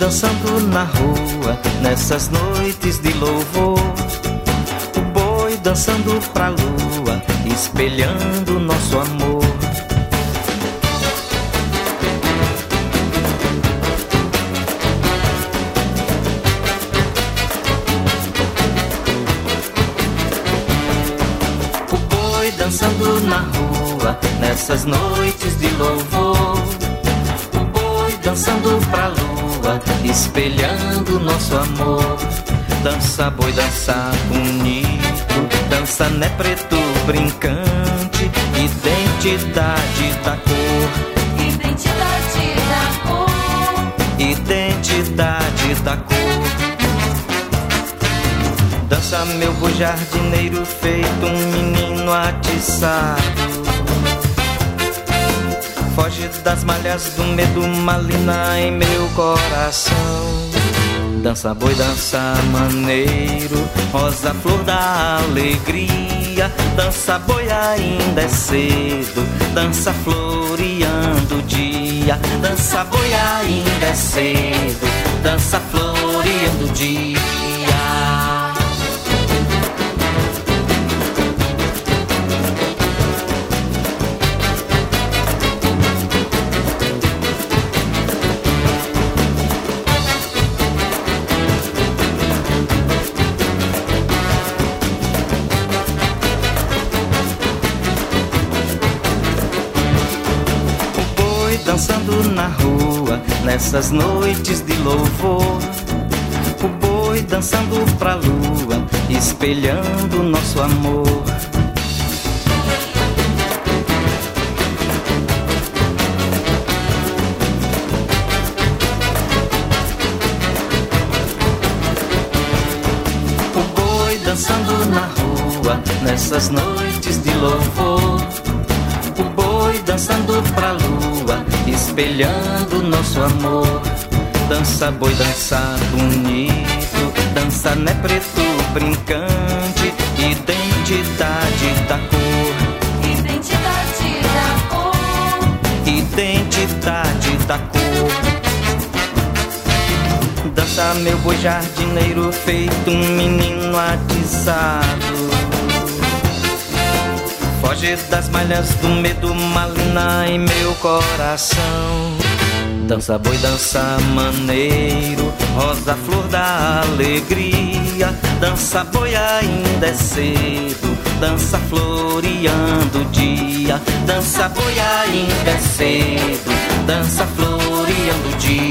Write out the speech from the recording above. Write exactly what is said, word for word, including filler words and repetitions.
dançando na rua, nessas noites de louvor. O boi dançando pra lua, espelhando nosso amor. O boi dançando na rua, nessas noites de louvor. O boi dançando pra lua, espelhando nosso amor. Dança boi, dança bonito, dança né preto brincante, identidade da cor, identidade da cor, identidade da cor. Dança meu boi jardineiro feito um menino atiçado. Foge das malhas do medo, malina em meu coração. Dança boi, dança maneiro, rosa flor da alegria. Dança boi, ainda é cedo, dança floreando o dia. Dança boi, ainda é cedo, dança floreando o dia. Dançando na rua, nessas noites de louvor. O boi dançando pra lua, espelhando nosso amor. O boi dançando na rua, nessas noites de louvor. O boi dançando pra lua, espelhando nosso amor. Dança boi, dança bonito, dança né preto brincante, identidade da cor, identidade da cor, identidade da cor. Dança meu boi jardineiro feito um menino atiçado. Foge das malhas do medo, malina em meu coração. Dança boi, dança maneiro, rosa flor da alegria. Dança boi, ainda é cedo, dança floreando o dia. Dança boi, ainda é cedo, dança floreando o dia.